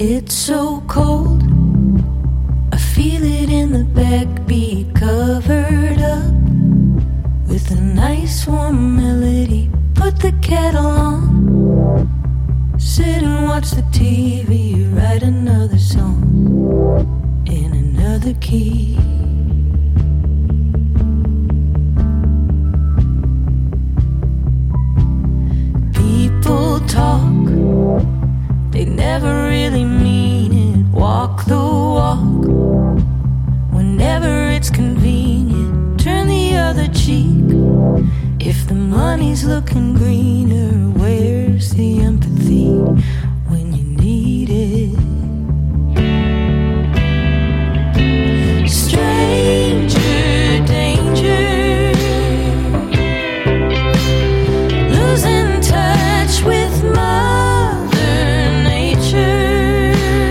It's so cold, I feel it in the backbeat, covered up with a nice warm melody. Put the kettle on, sit and watch the TV, write another song in another key. People talk, they never really mean it. Walk the walk whenever it's convenient. Turn the other cheek if the money's looking greener. Where's the empathy when you need it? Stranger danger, losing touch with Mother Nature.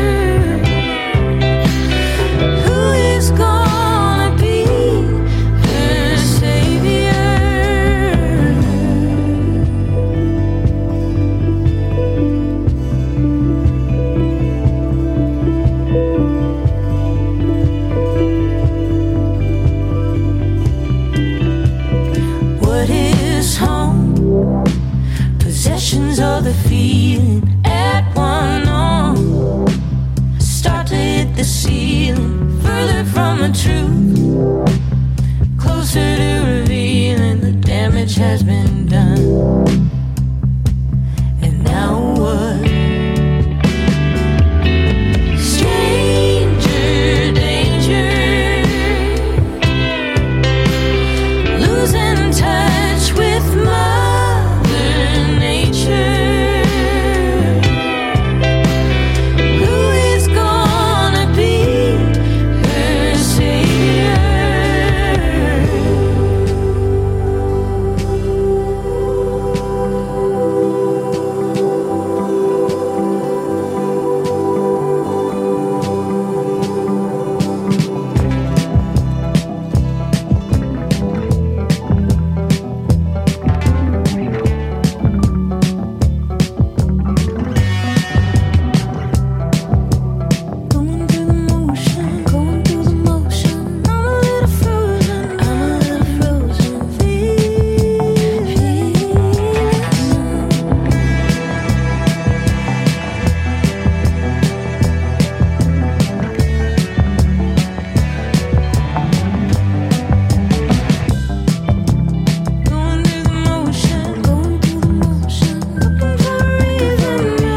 Who is gonna be her savior? What is home? Possessions of the feeling at one on. Start to hit the ceiling, further from the truth, closer to revealing the damage has been done. And now what? Stranger danger, losing touch with Mother Nature. Who is gonna be her savior? Going through the motion, I'm a little frozen, feeling going through the motion, looking for a reason,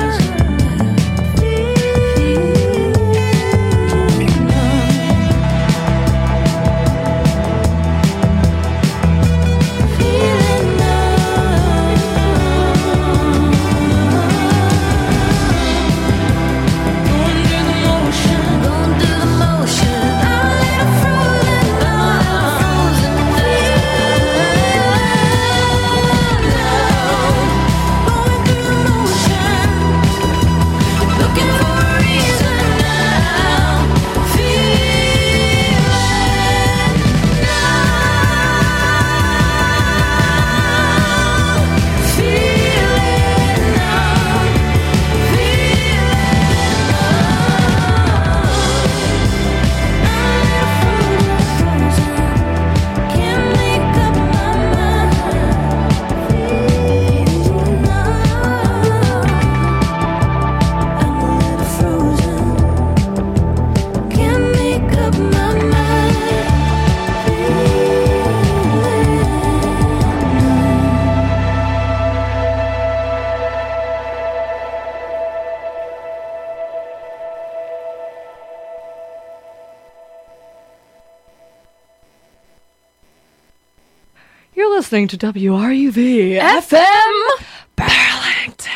You're listening to WRUV FM Burlington.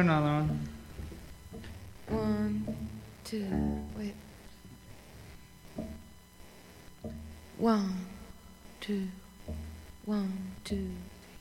another one. 1, 2, wait. 1, 2, 1, 2.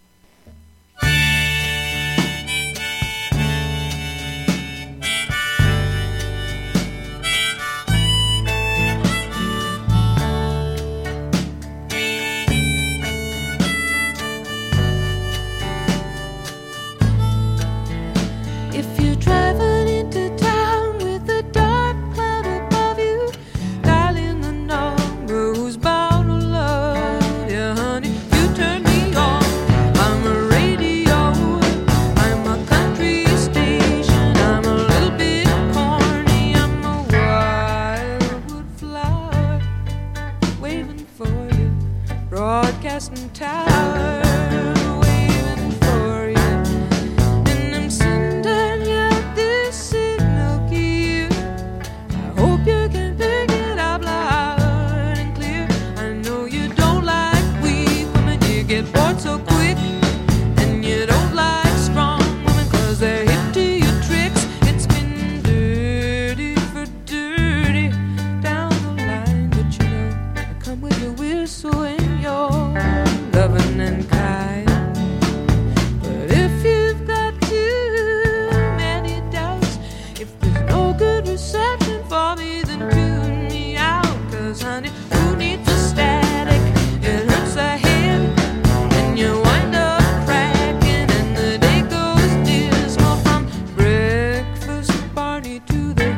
If you're driving into town with a dark cloud above you, dialing the number who's bound to love you, honey, you turn me on. I'm a radio, I'm a country station, I'm a little bit corny, I'm a wildwood flower, waving for you, broadcasting tower. So quick, and you don't like strong women 'cause they're hip to your tricks. It's been dirty for dirty down the line, but you know I come with your whistle and your loving and kind. But if you've got too many doubts, if there's no good reception for me, then tune me out, 'cause honey, who needs a static? It hurts the head. You wind up cracking and the day goes dismal from breakfast party to the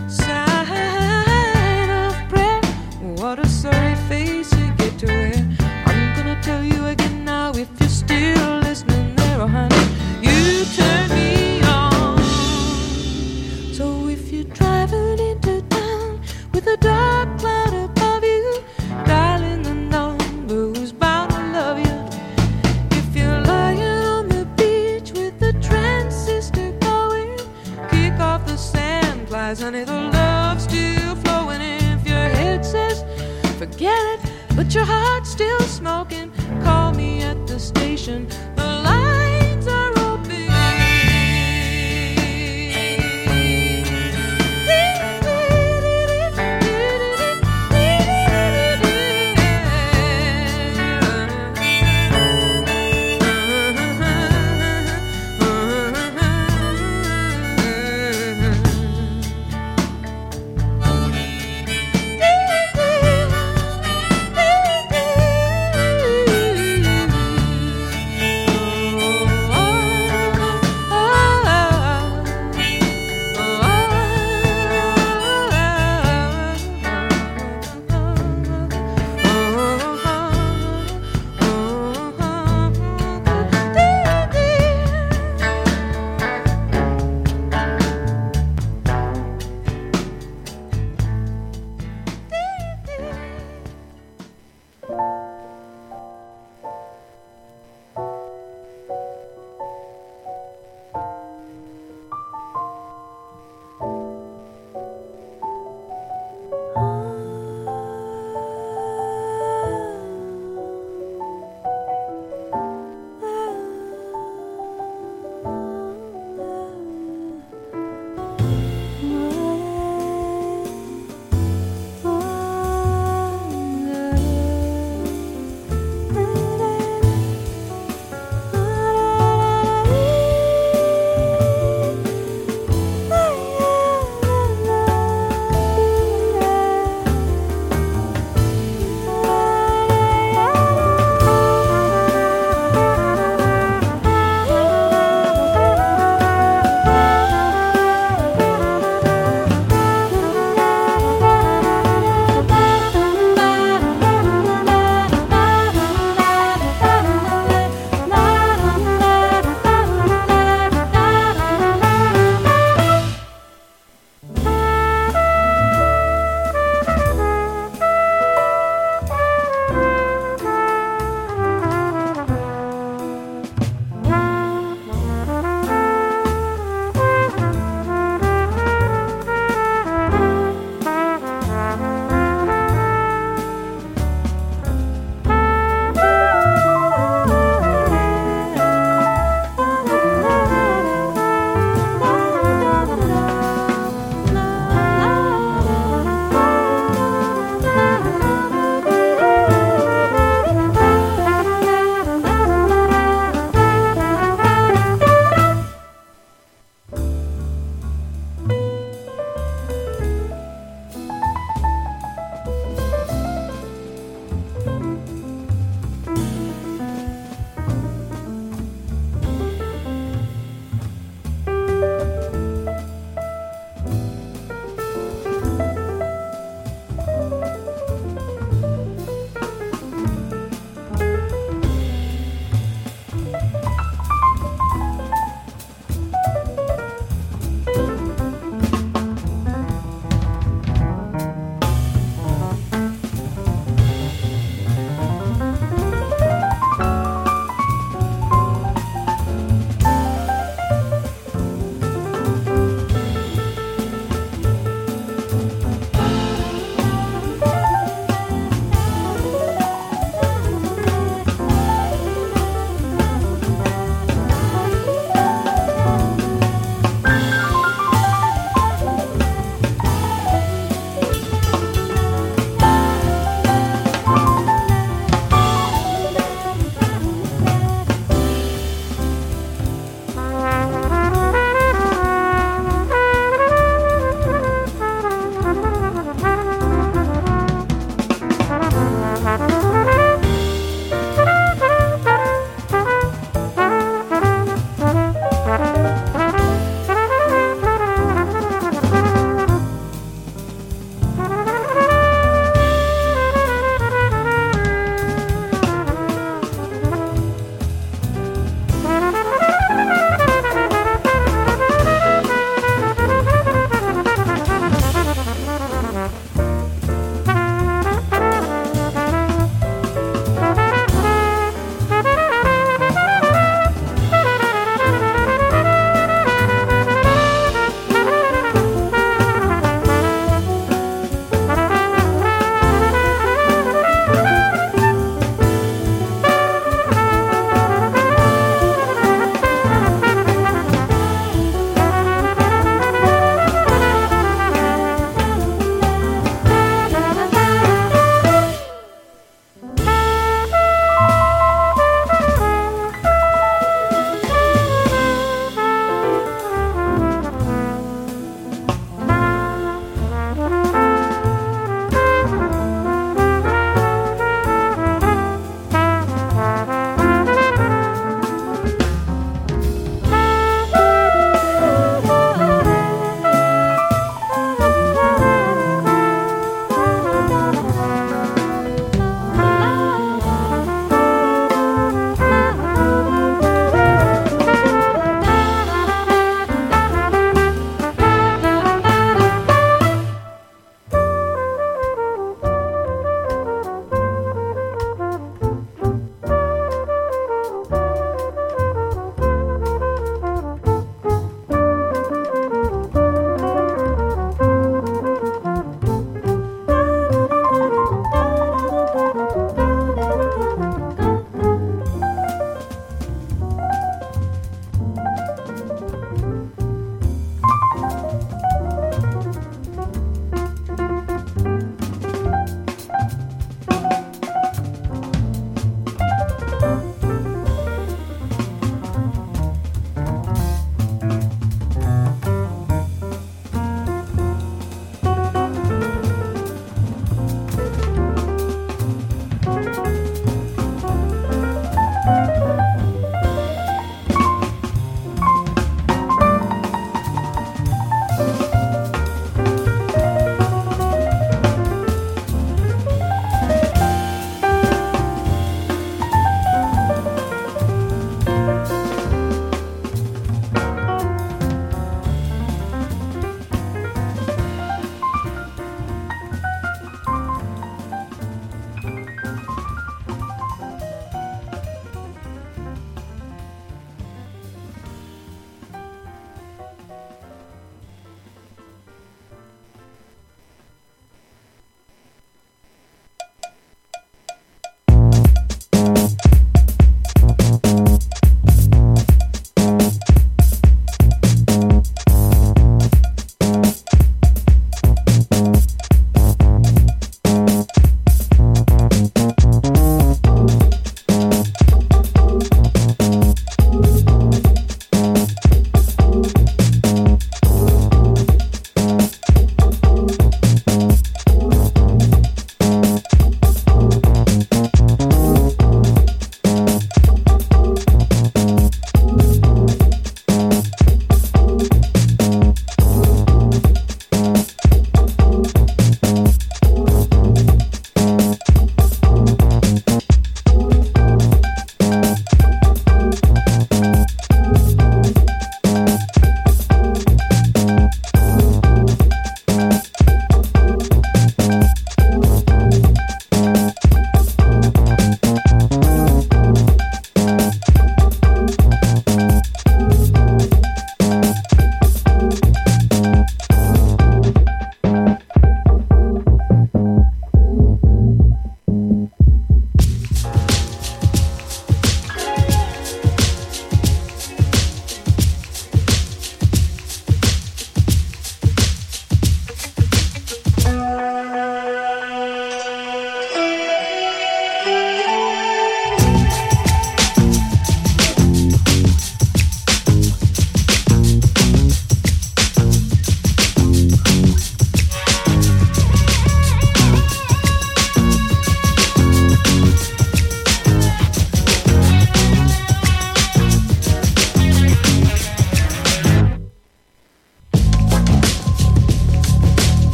sign of prayer. What a sorry face you get to wear. I'm gonna tell you again now, if you're still listening there, oh honey, you turn me on. So if you're driving into town with a dark cloud above you, dialing the number who's bound to love you, off the sand flies, honey, the love's still flowing. If your head says forget it, but your heart's still smoking, call me at the station, the lines are open.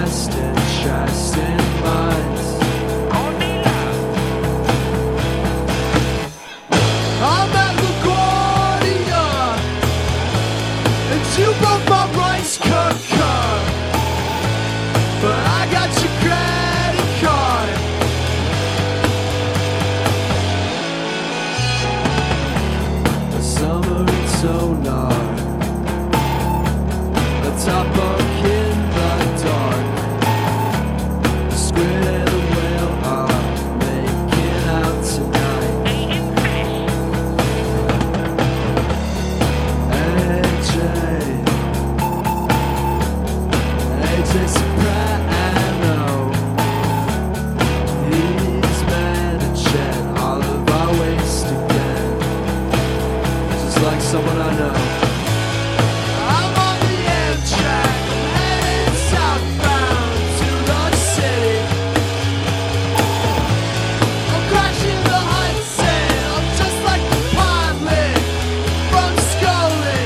lost interest in minds. I'm at LaGuardia, and you broke my rice cooker, but I got your credit card. The summer in Sonar, a top bunk in the dark. The squid and the whale are making out tonight. AJ Soprano, he's managing all of our waste again, just like someone I know. I'm on the Amtrak, heading southbound to the city. I'm crashing the Hudson, I'm just like the pilot from Scully.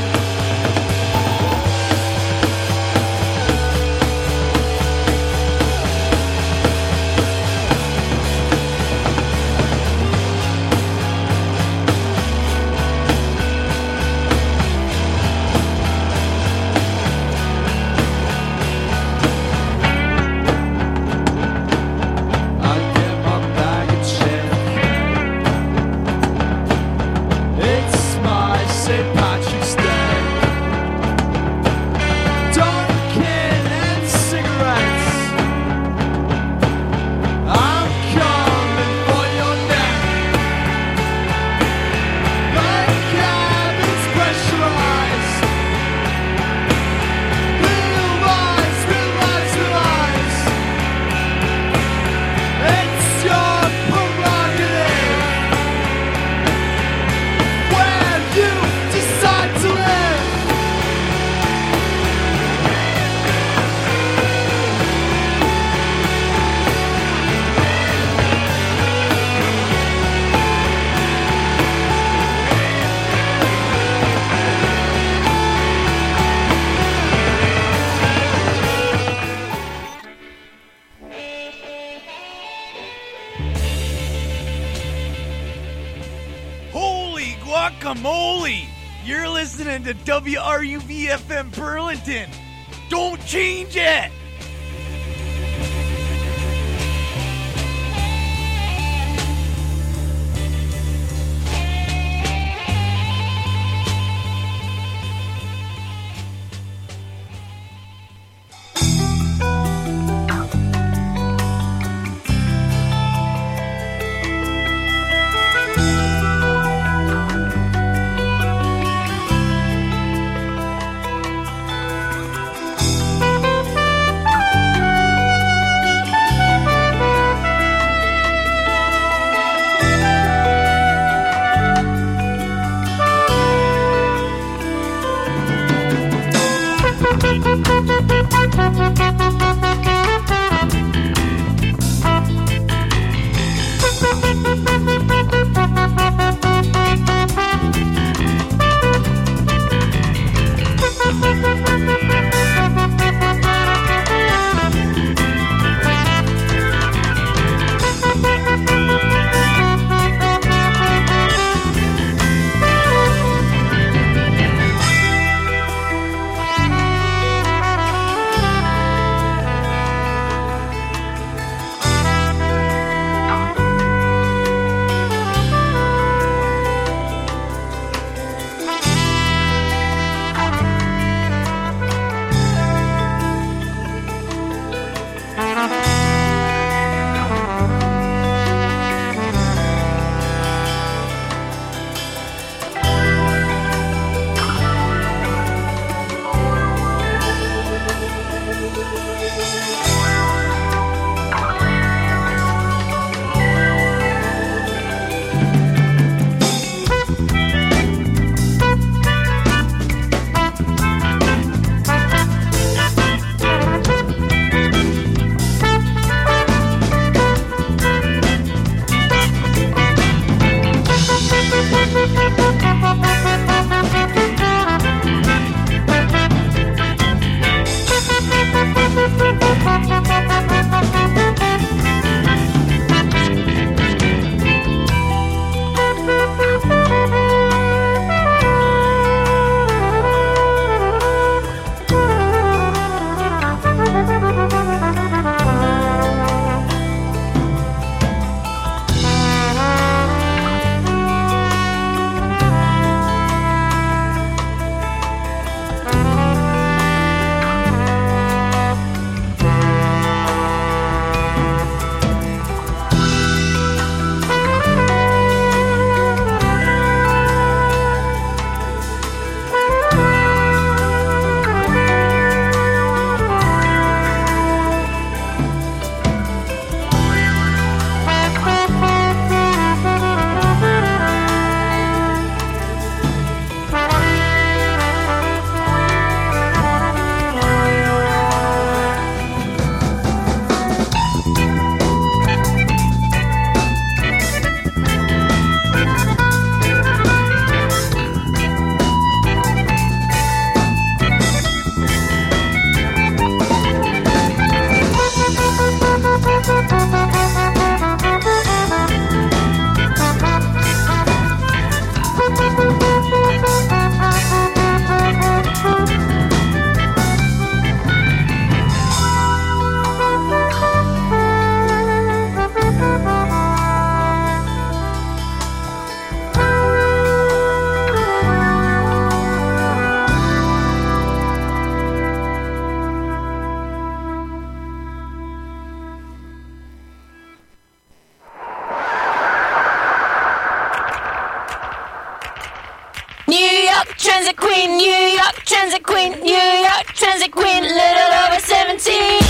I get my bag of champagne. It's my St. Patrick's Day. Dunkin' and cigarettes. I'm coming for your neck. The cabin's pressurized. Real eyes, real eyes, real eyes. It's your prerogative where you decide to live. Holy guacamole! You're listening to WRUV FM Burlington. Don't change it! Queen, New York Transit Queen, New York Transit Queen, little over 17.